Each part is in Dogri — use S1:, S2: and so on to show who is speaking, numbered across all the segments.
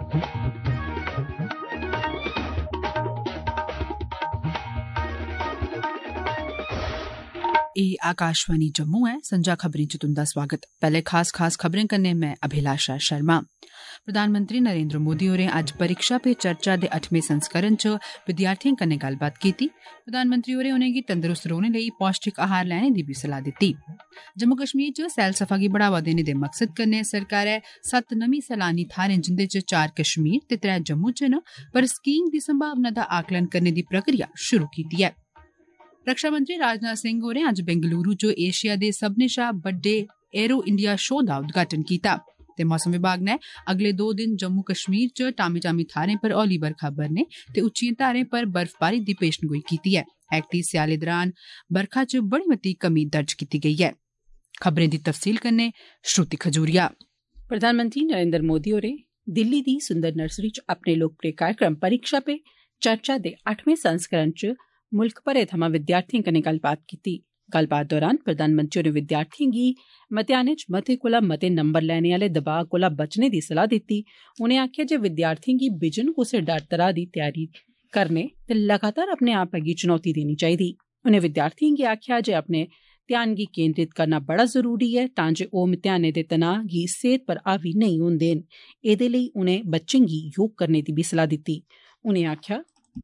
S1: आकाशवाणी जम्मू है। संजा खबरें च तुंदा स्वागत। पहले खास खबरें कन्नै मैं अभिलाषा शर्मा। प्रधानमंत्री नरेंद्र मोदी होरें अज्ज परीक्षा पे चर्चा दे 8वें संस्करण च विद्यार्थियों कन्नै गल्लबात कीती। प्रधानमंत्री होरें उनेंगी तंदरुस्त रौहने लेई पौष्टिक आहार लैने दी भी सलाह दित्ती। जम्मू कश्मीर च सैलसफा गी बढ़ावा देने दे मकसद कन्नै सरकारै 7 नमीं सैलानी थाहरें जिंदे च 4 कश्मीर ते 3 जम्मू च न पर स्कीइंग दी संभावना दा आकलन करने दी प्रक्रिया शुरू कीती है। रक्षा मंत्री राजनाथ सिंह होरें अज्ज बेंगलुरु च एशिया दे सभनें शा बड्डे एरो इंडिया शो दा उद्घाटन कीता ते मौसम विभाग ने अगले 2 दिन जम्मू कश्मीर च टामी थाहरें पर हौली बरखा बरने ते उच्चियें धारें पर बर्फबारी दी पेशनगोई कीती है। ऐगती स्याले दौरान बरखा च बड़ी मती कमी दर्ज की गई है। खबरें दी तफसील कन्नै श्रुति खजूरिया।
S2: प्रधानमंत्री नरेंद्र मोदी होरें दिल्ली दी सुंदर नर्सरी च अपने लोकप्रिय कार्यक्रम परीक्षा पे चर्चा दे 8वें संस्करण च मुल्ख भरे थमां विद्यार्थियें कन्नै गल्लबात कीती। गल्लबात दौरान प्रधानमंत्री होरें विद्यार्थियें गी मतेयानें च मते कोला मते नंबर लैने आले दबाऽ कोला बचने दी सलाह दित्ती। उनें आखेआ जे विद्यार्थियें गी बिजन कुसै डर त्राह दी त्यारी करने ते लगातार अपने आप गी चुनौती देनी चाहिदी। उनें विद्यार्थियें गी आखेआ जे अपने ध्यान गी केंद्रित करना बड़ा जरूरी है तां जे ओह् इम्तिहानें दे तनाऽ गी सेहत पर हावी नेईं होन देन। एह्दे लेई उनें बच्चें गी योग करने दी भी सलाह दित्ती। उनें आखेआ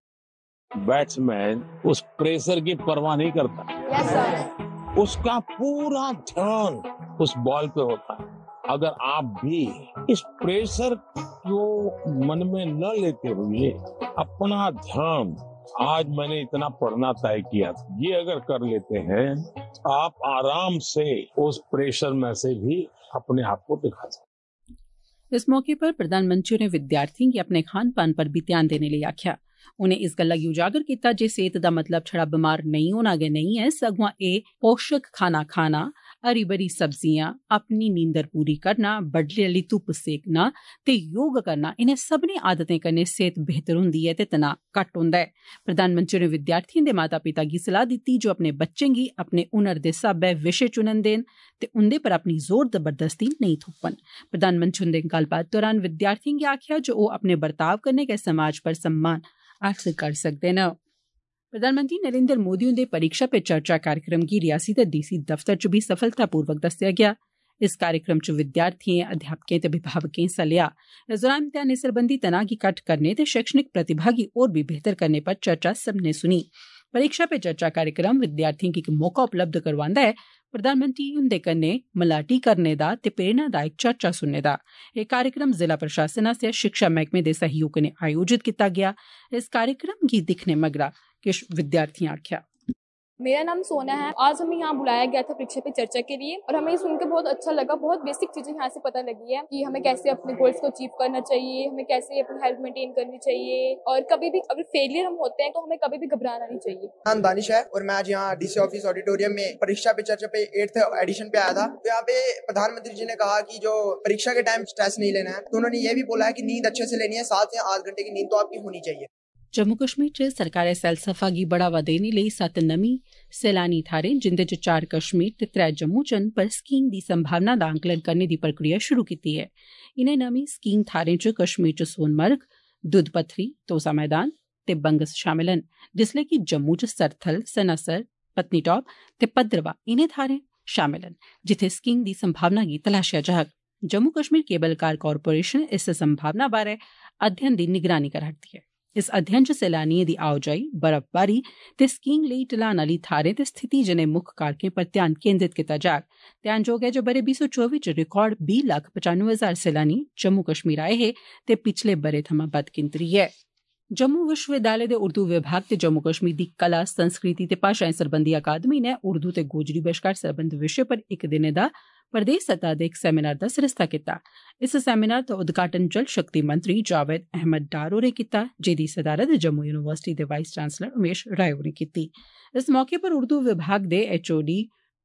S3: बैट्समैन उस प्रेशर की परवाह नहीं करता। yes, sir. उसका पूरा ध्यान उस बॉल पे होता है। अगर आप भी इस प्रेशर को मन में न लेते हुए अपना ध्यान, आज मैंने इतना पढ़ना तय किया, ये अगर कर लेते हैं आप आराम से उस प्रेशर में से भी अपने आप को दिखा सकते।
S2: इस मौके पर प्रधानमंत्री ने विद्यार्थियों गी अपने खान पान पर भी ध्यान देने लेई आखेआ। उनें इस गल्ला गी उजागर कीता जे सेहत दा मतलब छड़ा बमार नेईं होना गै नेईं ऐ, सगुआं एह् पोषक खाना खाना, हरी भरी सब्जियां, अपनी नींदर पूरी करना, बडले आली धुप्प सेकना ते योग करना, इनें सभनें आदतें कन्नै सेहत बेहतर हुंदी ऐ ते तनाऽ घट्ट होंदा ऐ। प्रधानमंत्री होरें विद्यार्थियें दे माता पिता गी सलाह दित्ती जो अपने बच्चें गी अपने हुनर दे स्हाबै विशे चुनन देन ते उंदे पर अपनी जोर जबरदस्ती नेईं थोपन। प्रधानमंत्री हुंदे गल्लबात दौरान विद्यार्थियें गी आखेआ जे ओह् अपने बर्ताव कन्नै गै समाज पर सम्मान हासल करी सकदे न। प्रधानमंत्री नरेंद्र मोदी हुंदे परीक्षा पे चर्चा कार्यक्रम गी रियासी दे डीसी दफ्तर च भी सफलतापूर्वक दस्सेआ गेआ। इस कार्यक्रम च विद्यार्थियें, अध्यापकें ते अभिभावकें हिस्सा लेआ। इस दौरान इम्तिहानें सरबंधी तनाऽ गी घट्ट करने ते शैक्षणिक प्रतिभा गी होर भी बेहतर करने पर चर्चा सभनें सुनी। परीक्षा पे चर्चा कार्यक्रम विद्यार्थियें गी इक मौका उपलब्ध करवांदा ऐ प्रधानमंत्री हुंदे कन्नै मलाटी करने दा ते प्रेरणादायक चर्चा सुनने दा। एह् कार्यक्रम जिला प्रशासन आसेआ शिक्षा मैह्कमे दे सहयोग कन्नै आयोजित कीता गेआ। इस कार्यक्रम गी दिक्खने मगरा किश विद्यार्थियें आखेआ,
S4: मेरा नाम सोना है। आज हमें यहाँ बुलाया गया था परीक्षा पे चर्चा के लिए और हमें सुनकर बहुत अच्छा लगा। बहुत बेसिक चीजें यहाँ से पता लगी है कि हमें कैसे अपने गोल्स को अचीव करना चाहिए, हमें कैसे अपनी हेल्थ मेंटेन करनी चाहिए और कभी भी अगर फेलियर हम होते हैं तो हमें कभी भी घबराना नहीं चाहिए।
S5: नाम दानिश है और मैं आज यहाँ डीसी ऑफिस ऑडिटोरियम में परीक्षा पे चर्चा पे 8th एडिशन पे आया था। तो यहाँ पे प्रधानमंत्री जी ने कहा कि जो परीक्षा के टाइम स्ट्रेस नहीं लेना है, तो उन्होंने ये भी बोला है कि नींद अच्छे से लेनी है, 7 से 8 घंटे की नींद तो आपकी होनी चाहिए।
S2: जम्मू कश्मीर च सरकारै सैलसफा गी बढ़ावा देने लेई 7 नमीं सैलानी थाहरें जिंदे च 4 कश्मीर ते 3 जम्मू च पर स्कीइंग दी संभावना दा आकलन करने दी प्रक्रिया शुरू कीती ऐ। इनें नमीं स्कीइंग थाहरें च कश्मीर च सोनमर्ग, दुधपथरी, तोसा मैदान ते बंगस शामिल न, जिसलै कि जम्मू च सरथल, सनासर, पत्नीटाप ते भद्रवाह इनें थाहरें शामिल न जित्थे स्कीइंग दी संभावना गी तलाशेआ जाग। Jammu Kashmir cable car corporation इस संभावना बारै अध्ययन दी निगरानी करा'रदी ऐ। इस अध्ययन च सैलानियें दी आओजाई, बर्फबारी ते स्कीइंग लेई ढलान आली थाहरें ते स्थिति जनेह मुक्ख कारकें पर ध्यान केंद्रित कीता जाग। ध्यानजोग ऐ जे ब'रे 2024 च रिकार्ड 20,95,000 सैलानी जम्मू कश्मीर आए हे ते पिछले ब'रे थमां बद्ध गिनतरी ऐ। जम्मू विश्वविद्यालय दे उर्दू विभाग ते जम्मू कश्मीर दी कला, संस्कृति ते भाषाएं सरबंधी अकादमी ने उर्दू ते गोजरी बश्कार सरबंध विशे पर इक दिनै दा प्रदेश सतह दे इक सैमीनार दा सरिस्ता कीता। इस सैमीनार दा उद्घाटन जल शक्ति मंत्री जावेद अहमद डार होरें कीता, जेदी सदारत जम्मू यूनिवर्सिटी दे वाइस चांसलर उमेश राय होरें कीती। इस मौके पर उर्दू विभाग दे HOD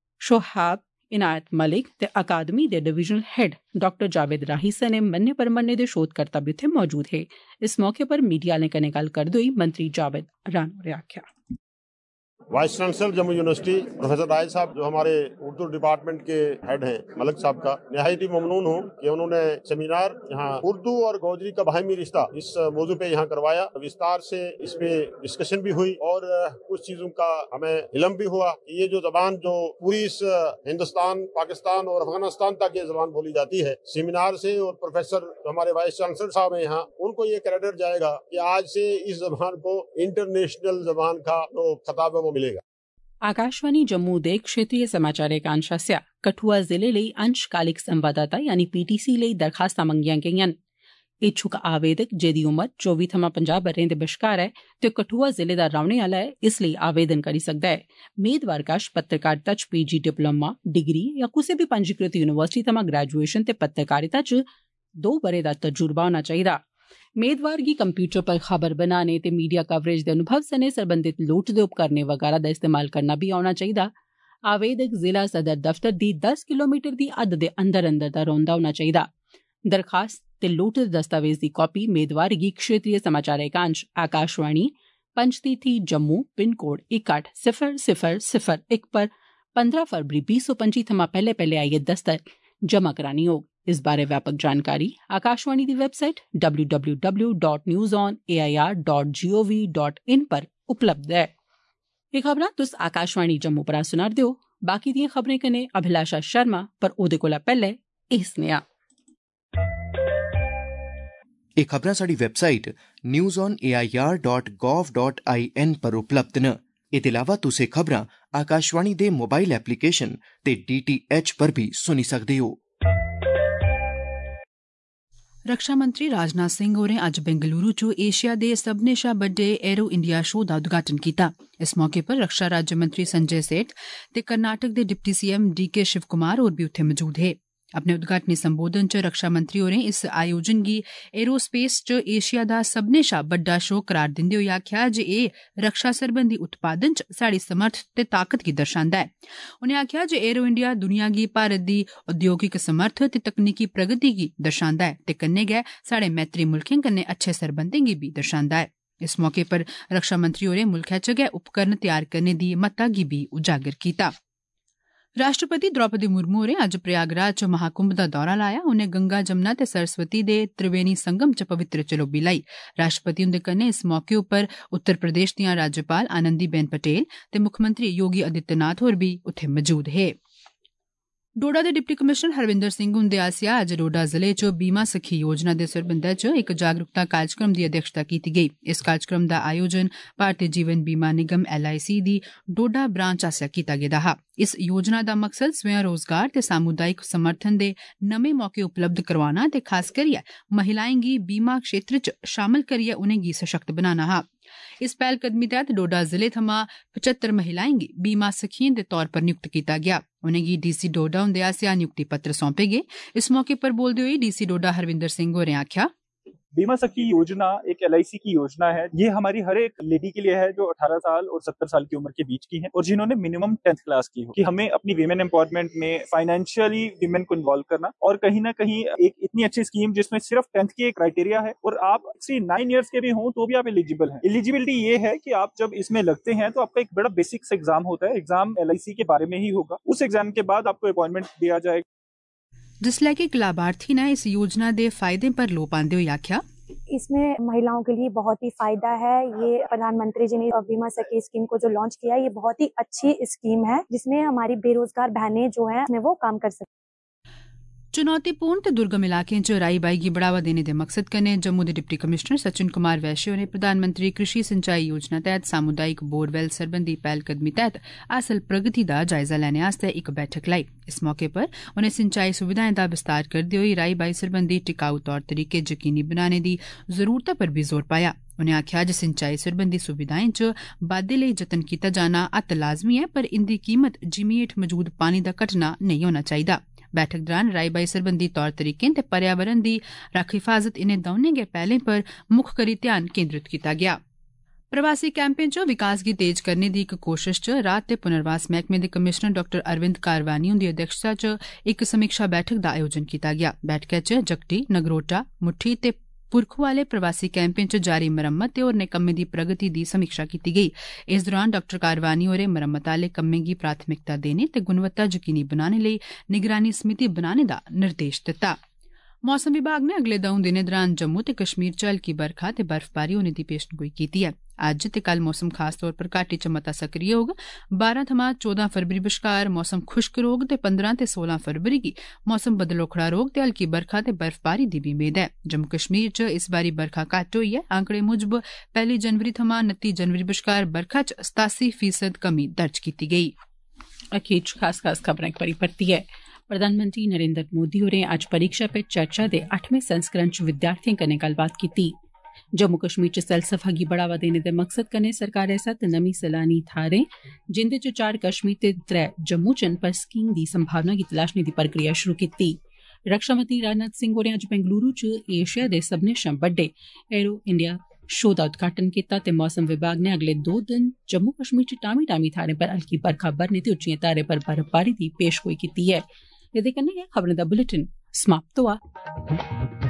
S2: शोहाब इनायत मलिक ते अकादमी दे डिवीजनल हेड डॉ जावेद राही सने मन्ने परमन्ने दे शोधकर्ता बी उत्थे मौजूद हे। इस मौके पर मीडिया आह्लें कन्नै गल्ल करदे होई मंत्री जावेद राना होरें आखेआ,
S6: vice chancellor Jammu university professor Rai साहब जो हमारे उर्दू डिपार्टमेंट के हेड हैं, मलिक साहब का निहायत ही ममनून हूँ कि उन्होंने सेमिनार यहाँ उर्दू और गोजरी का बाहमी रिश्ता इस मौजू पे यहाँ करवाया। विस्तार से इस पे डिस्कशन भी हुई और कुछ चीजों का हमें इल्म भी हुआ। ये जो जबान जो पूरी इस हिंदुस्तान, पाकिस्तान और अफगानिस्तान तक ये जबान बोली जाती है, सेमिनार से और प्रोफेसर हमारे वाइस चांसलर साहब हैं यहाँ, उनको ये क्रेडिट जाएगा कि आज से इस जबान को इंटरनेशनल जबान का जो खिताब है वो मिलेगा।
S2: आकाशवाणी जम्मू दे क्षेत्रीय समाचार एकांश आसेआ कठुआ जिले लेई अंशकालिक संवाददाता यानी पीटीसी लेई दरखास्तां मंगियां गेईआं। इच्छुक आवेदक जेदी उमर 24 थमां 50 ब'रें दे बश्कार ऐ ते कठुआ जिले दा रौह्ने आह्ला ऐ, इस लेई आवेदन करी सकदा ऐ। मेदवार कश पत्रकारिता च पीजी डिप्लोमा, डिग्री या कुसै बी पंजीकृत यूनिवर्सिटी थमां ग्रेजुएशन ते पत्रकारिता च 2 ब'रे दा तजुर्बा होना चाहिदा। मेदवार गी कंप्यूटर पर खबर बनाने ते मीडिया कवरेज दे अनुभव सने सरबंधित लोड़चदे उपकरणें वगैरह दा इस्तेमाल करना बी औना चाहिदा। आवेदक जिला सदर दफ्तर दी 10 किलोमीटर दी हद दे अंदर अंदर दा रौंह्दा होना चाहिदा। दरखास्त ते लोड़चदे दस्तावेज दी कॉपी मेदवार गी क्षेत्रीय समाचार एकांश आकाशवाणी पंचतीर्थी जम्मू पिन कोड 1800001 पर 15 फरवरी 2025 थमां पैह्ले आइयै दस्तर जमा करानी होग। इस बारे व्यापक जानकारी आकाशवाणी दी वेबसाइट www.newsonair.gov.in पर उपलब्ध है। एह् खबरां तुस आकाशवाणी जम्मू परा सुना'रदे ओ। बाकी दियां खबरें कन्नै अभिलाषा शर्मा, पर ओह्दे कोला पैह्ले एह् सनेहा।
S7: एह् खबरां साढ़ी वेबसाइट newsonair.gov.in पर उपलब्ध न। एह्दे अलावा तुस एह् खबरां आकाशवाणी दे मोबाइल एप्लीकेशन ते DTH पर भी सुनी सकदे हो।
S1: रक्षा मंत्री राजनाथ सिंह होरें अज्ज बेंगलुरु च एशिया दे सब्भनें शा बड्डे एरो इंडिया शो दा उद्घाटन कीता। इस मौके पर रक्षा राज्य मंत्री संजय सेठ ते कर्नाटक दे deputy CM DK Shivakumar होर बी उत्थे मौजूद हे। अपने उद्घाटनी संबोधन च रक्षा मंत्री होरें इस आयोजन गी एरोस्पेस च एशिया दा सब्भनें शा बड्डा शो करार दिंदे होई आखेआ जे एह् रक्षा सरबंधी उत्पादन च साड़ी समर्थ ते ताकत गी दर्शांदा है। उनें आखेआ जे एरो इंडिया दुनिया गी भारत दी उद्योगिक समर्थ ते तकनीकी प्रगति गी दर्शांदा है ते कन्नै गै साढ़े मैत्री मुल्खें कन्नै अच्छे सरबंधें गी बी दर्शांदा है। इस मौके पर रक्षा मंत्री होरें मुल्खै च गै उपकरण तैयार करने दी महत्ता गी बी उजागर कीता। राष्ट्रपति द्रौपदी मुर्मू होरें अज्ज प्रयागराज च महाकुंभ दा दौरा लाया। उनें गंगा जमुना ते सरस्वती दे त्रिवेणी संगम च पवित्र चलोबी लाई। राष्ट्रपति हुंदे कन्नै इस मौके उप्पर उत्तर प्रदेश दियां राज्यपाल आनंदीबेन पटेल ते मुक्खमंत्री योगी आदित्यनाथ होर बी उत्थे मौजूद हे। डोडा दे डिप्टी कमिशनर हरविंदर सिंह हुंदे आसेआ अज्ज डोडा जिले च बीमा सखी योजना दे सरबंधै च इक जागरूकता कार्यक्रम दी अध्यक्षता कीती गेई। इस कार्यक्रम दा आयोजन भारतीय जीवन बीमा निगम LIC दी डोडा ब्रांच आसेआ कीता गेदा हा। इस योजना दा मकसद स्वयं रोजगार ते सामुदायिक समर्थन दे नमें मौके उपलब्ध करवाना ते खास करियै महिलाएं गी बीमा क्षेत्र च शामल करियै उनेंगी सशक्त बनाना हा। इस पैह्लकदमी तैह्त डोडा जिले थमां 75 महिलाएं गी बीमा सखियें दे तौर पर नियुक्त कीता गेआ। उनेंगी DC डोडा हुंदे आसेआ नियुक्ति पत्र सौंपे गे। इस मौके पर बोलदे होई DC डोडा हरविंदर सिंह होरें आखेआ,
S8: बीमा सखी योजना एक LIC की योजना है। ये हमारी हर एक लेडी के लिए है जो 18 साल और 70 साल की उम्र के बीच की है और जिन्होंने मिनिमम 10th क्लास की हो, कि हमें अपनी वीमेन एम्पावरमेंट में फाइनेंशियली वीमेन को इन्वॉल्व करना और कहीं ना कहीं एक इतनी अच्छी स्कीम जिसमें सिर्फ 10th की एक क्राइटेरिया है और आप 9 ईयर्स के भी हों तो भी आप एलिजिबल हैं। एलिजिबिलिटी ये है कि आप जब इसमें लगते हैं तो आपका एक बड़ा बेसिक्स एग्जाम होता है। एग्जाम LIC के बारे में ही होगा। उस एग्जाम के बाद आपको अपॉइंटमेंट दिया जाएगा।
S1: जिसलै कि एक लाभार्थी ने इस योजना दे फायदे पर लो पांदे होई आखेआ,
S9: इसमें महिलाओं के लिए बहुत ही फायदा है। ये प्रधानमंत्री जी ने बीमा सखी स्कीम को जो लॉन्च किया, ये बहुत ही अच्छी स्कीम है जिसमें हमारी बेरोजगार बहनें जो हैं वो काम कर सकती।
S1: चुनौतीपूर्ण ते दुर्गम इलाकें च राई बाई गी बढ़ावा देने दे मकसद कन्नै जम्मू दे डिप्टी कमिशनर सचिन कुमार वैश्य होरें प्रधानमंत्री कृषि सिंचाई योजना तैह्त सामुदायिक बोरवैल सरबंधी पैह्लकदमी तैह्त हासल प्रगति दा जायजा लैने आस्तै इक बैठक लाई। इस मौके पर उनें सिंचाई सुविधाएं दा विस्तार करदे होई राई बाई सरबंधी टिकाऊ तौर तरीके यकीनी बनाने दी जरूरता पर भी जोर पाया। उनें आखेआ जे सिंचाई सरबंधी सुविधाएं च बाद्दे लेई जतन कीता जाना अत्त लाजमी ऐ, पर इंदी कीमत जिमीं हेठ मौजूद पानी दा घटना नेईं होना चाहिदा। बैठक दौरान राई बाई सरबंधी तौर तरीकें ते पर्यावरण दी रख हिफाजत इनें दौनें गै पैह्लें पर मुक्ख करी ध्यान केंद्रित कीता गेआ। प्रवासी कैंपें च विकास गी तेज करने दी इक कोशश च राहत ते पुनर्वास मैह्कमे दे कमिशनर डॉ अरविंद कारवानी हुंदी अध्यक्षता च इक समीक्षा बैठक दा आयोजन कीता गेआ। बैठका च जगटी, नगरोटा, मुट्ठी ते पुरखू आले प्रवासी कैंपें च जारी मरम्मत ते होरनें कम्में दी प्रगति दी समीक्षा कीती गेई। इस दौरान डॉ कारवानी होरें मरम्मत आले कम्में गी प्राथमिकता देने ते गुणवत्ता यकीनी बनाने लेई निगरानी समिति बनाने दा निर्देश दित्ता। मौसम विभाग ने अगले 2 दिनें दौरान जम्मू ते कश्मीर च हल्की बरखा ते बर्फबारी होने दी पेशगोई कीती ऐ। अज्ज ते कल मौसम खास तौर पर घाटी च मता सक्रिय होग। 12 थमां 14 फरवरी बश्कार मौसम खुश्क रौह्ग ते 15 ते 16 फरवरी गी मौसम बदलोखड़ा रौह्ग ते हल्की बरखा ते बर्फबारी दी बी मेद ऐ। जम्मू कश्मीर च इस बारी बरखा घट्ट होई ऐ। आंकड़े मुजब 1 जनवरी थमां 29 जनवरी बश्कार बरखा च 87% कमी दर्ज कीती गेई।
S2: अखीर खास खबरां इक बारी परतियै। प्रधानमंत्री नरेंद्र मोदी होरें अज्ज परीक्षा पे चर्चा दे 8वें संस्करण च विद्यार्थियें कन्नै गल्लबात कीती। जम्मू कश्मीर च सैलसफा गी बढ़ावा देने दे मकसद कन्नै सरकारै 7 नमीं सैलानी थाहरें जिंदे च 4 कश्मीर ते 3 जम्मू च पर स्कीइंग दी संभावना गी तलाशने दी प्रक्रिया शुरू कीती। रक्षा मंत्री राजनाथ सिंह होरें अज्ज बेंगलुरू च एशिया दे सब्बने शा बड्डे एरो इंडिया शो दा उद्घाटन कीता ते मौसम विभाग ने अगले 2 दिन जम्मू कश्मीर च टामी थाहरें पर हल्की बरखा बरने ते उच्चियें धारें पर बर्फबारी दी पेशगोई कीती ऐ। एह्दे कन्नै गै खबरें दा बुलेटिन समाप्त होआ।